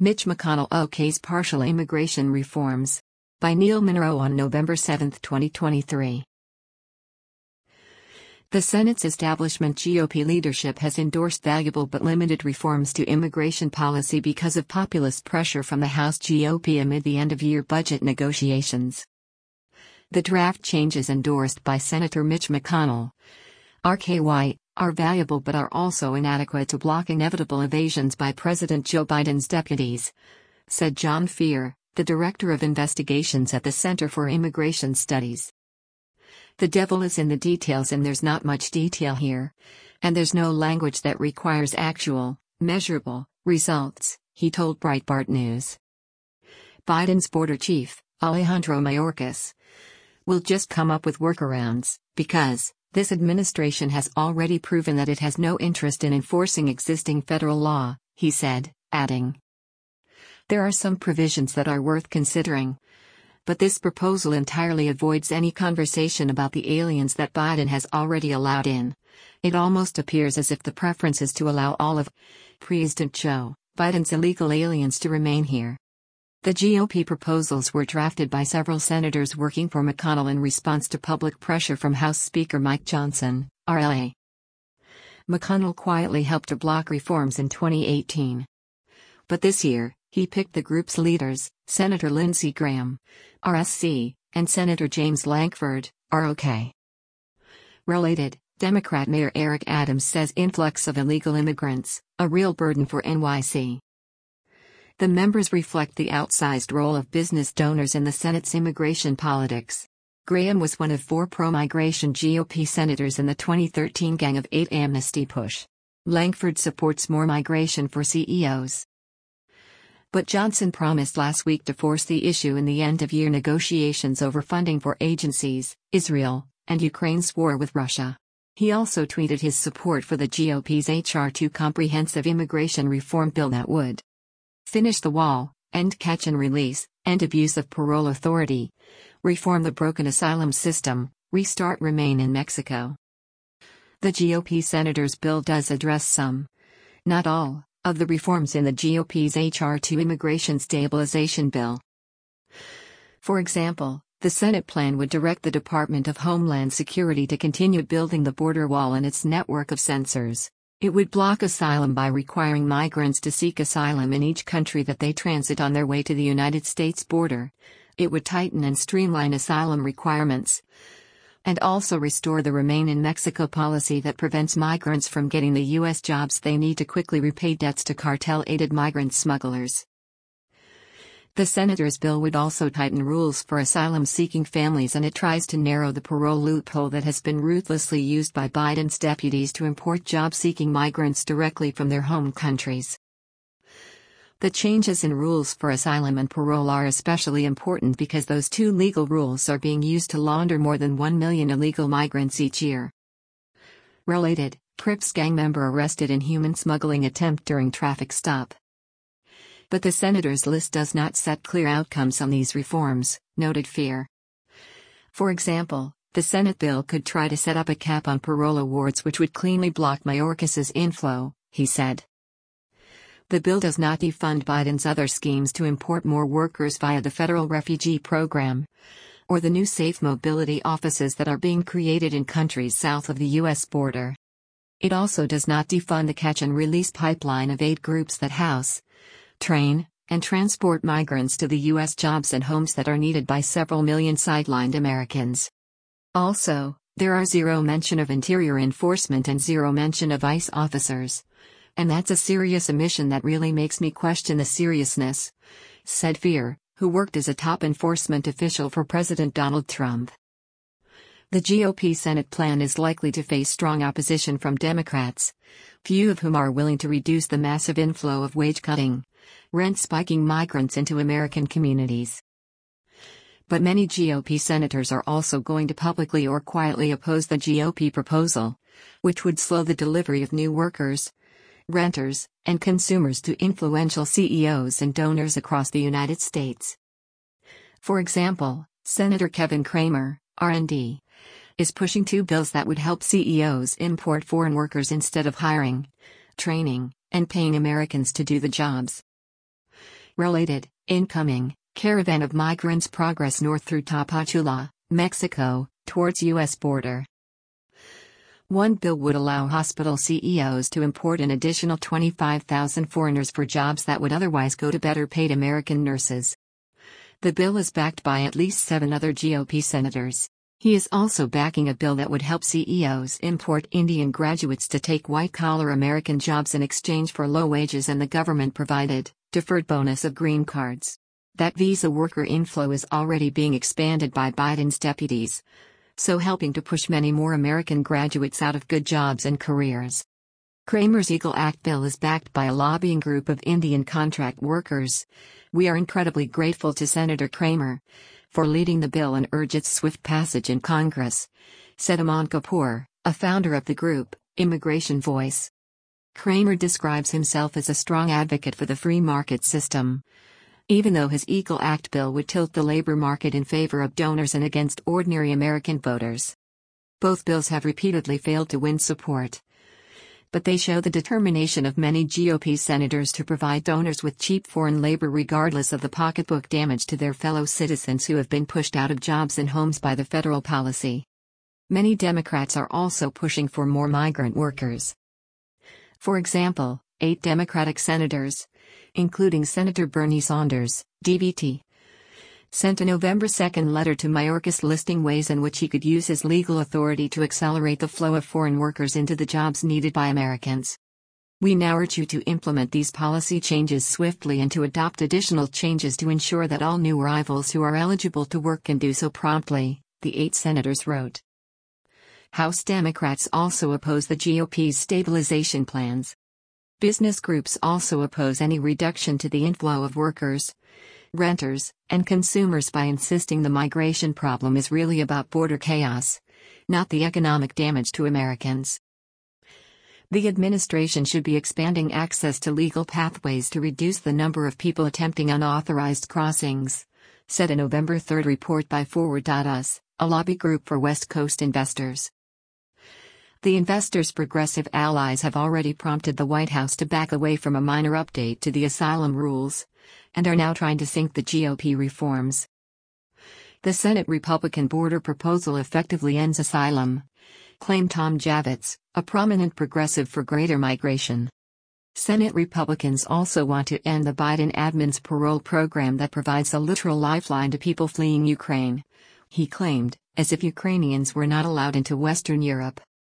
Mitch McConnell OK's partial immigration reforms. By Neil Monroe on November 7, 2023. The Senate's establishment GOP leadership has endorsed valuable but limited reforms to immigration policy because of populist pressure from the House GOP amid the end-of-year budget negotiations. The draft changes endorsed by Senator Mitch McConnell, RKY, are valuable but are also inadequate to block inevitable evasions by President Joe Biden's deputies, said John Fear, the Director of Investigations at the Center for Immigration Studies. The devil is in the details, and there's not much detail here. And there's no language that requires actual, measurable, results, he told Breitbart News. Biden's border chief, Alejandro Mayorkas, will just come up with workarounds, because this administration has already proven that it has no interest in enforcing existing federal law, he said, adding, "There are some provisions that are worth considering. But this proposal entirely avoids any conversation about the aliens that Biden has already allowed in. It almost appears as if the preference is to allow all of President Joe Biden's illegal aliens to remain here." The GOP proposals were drafted by several senators working for McConnell in response to public pressure from House Speaker Mike Johnson, RLA. McConnell quietly helped to block reforms in 2018. But this year, he picked the group's leaders, Senator Lindsey Graham, RSC, and Senator James Lankford, ROK. Related, Democrat Mayor Eric Adams says influx of illegal immigrants, a real burden for NYC. The members reflect the outsized role of business donors in the Senate's immigration politics. Graham was one of 4 pro-migration GOP senators in the 2013 Gang of 8 amnesty push. Lankford supports more migration for CEOs. But Johnson promised last week to force the issue in the end-of-year negotiations over funding for agencies, Israel, and Ukraine's war with Russia. He also tweeted his support for the GOP's H.R. 2 comprehensive immigration reform bill that would finish the wall, end catch and release, end abuse of parole authority, reform the broken asylum system, restart Remain in Mexico. The GOP senator's bill does address some, not all, of the reforms in the GOP's H.R. 2 immigration stabilization bill. For example, the Senate plan would direct the Department of Homeland Security to continue building the border wall and its network of sensors. It would block asylum by requiring migrants to seek asylum in each country that they transit on their way to the United States border. It would tighten and streamline asylum requirements, and also restore the Remain in Mexico policy that prevents migrants from getting the U.S. jobs they need to quickly repay debts to cartel-aided migrant smugglers. The senator's bill would also tighten rules for asylum-seeking families, and it tries to narrow the parole loophole that has been ruthlessly used by Biden's deputies to import job-seeking migrants directly from their home countries. The changes in rules for asylum and parole are especially important because those 2 legal rules are being used to launder more than 1 million illegal migrants each year. Related, Crips gang member arrested in human smuggling attempt during traffic stop. But the senator's list does not set clear outcomes on these reforms, noted Fear. For example, the Senate bill could try to set up a cap on parole awards, which would cleanly block Mayorkas's inflow, he said. The bill does not defund Biden's other schemes to import more workers via the federal refugee program, or the new safe mobility offices that are being created in countries south of the U.S. border. It also does not defund the catch and release pipeline of aid groups that house, train, and transport migrants to the U.S. jobs and homes that are needed by several million sidelined Americans. Also, there are zero mention of interior enforcement and zero mention of ICE officers. And that's a serious omission that really makes me question the seriousness, said Fear, who worked as a top enforcement official for President Donald Trump. The GOP Senate plan is likely to face strong opposition from Democrats, few of whom are willing to reduce the massive inflow of wage-cutting, rent-spiking migrants into American communities. But many GOP senators are also going to publicly or quietly oppose the GOP proposal, which would slow the delivery of new workers, renters, and consumers to influential CEOs and donors across the United States. For example, Senator Kevin Cramer, R&D, is pushing 2 bills that would help CEOs import foreign workers instead of hiring, training, and paying Americans to do the jobs. Related, incoming, caravan of migrants progress north through Tapachula, Mexico, towards U.S. border. One bill would allow hospital CEOs to import an additional 25,000 foreigners for jobs that would otherwise go to better paid American nurses. The bill is backed by at least 7 other GOP senators. He is also backing a bill that would help CEOs import Indian graduates to take white-collar American jobs in exchange for low wages and the government-provided, deferred bonus of green cards. That visa worker inflow is already being expanded by Biden's deputies, so helping to push many more American graduates out of good jobs and careers. Cramer's EAGLE Act bill is backed by a lobbying group of Indian contract workers. We are incredibly grateful to Senator Cramer for leading the bill and urge its swift passage in Congress, said Aman Kapoor, a founder of the group, Immigration Voice. Cramer describes himself as a strong advocate for the free market system, even though his EAGLE Act bill would tilt the labor market in favor of donors and against ordinary American voters. Both bills have repeatedly failed to win support, but they show the determination of many GOP senators to provide donors with cheap foreign labor regardless of the pocketbook damage to their fellow citizens who have been pushed out of jobs and homes by the federal policy. Many Democrats are also pushing for more migrant workers. For example, 8 Democratic senators, including Senator Bernie Sanders, DVT, sent a November 2 letter to Mayorkas listing ways in which he could use his legal authority to accelerate the flow of foreign workers into the jobs needed by Americans. We now urge you to implement these policy changes swiftly and to adopt additional changes to ensure that all new arrivals who are eligible to work can do so promptly, the 8 senators wrote. House Democrats also oppose the GOP's stabilization plans. Business groups also oppose any reduction to the inflow of workers, renters, and consumers by insisting the migration problem is really about border chaos, not the economic damage to Americans. The administration should be expanding access to legal pathways to reduce the number of people attempting unauthorized crossings, said a November 3 report by Forward.us, a lobby group for West Coast investors. The investors' progressive allies have already prompted the White House to back away from a minor update to the asylum rules, and are now trying to sink the GOP reforms. The Senate Republican border proposal effectively ends asylum, claimed Tom Javits, a prominent progressive for greater migration. Senate Republicans also want to end the Biden admin's parole program that provides a literal lifeline to people fleeing Ukraine, he claimed, as if Ukrainians were not allowed into Western Europe.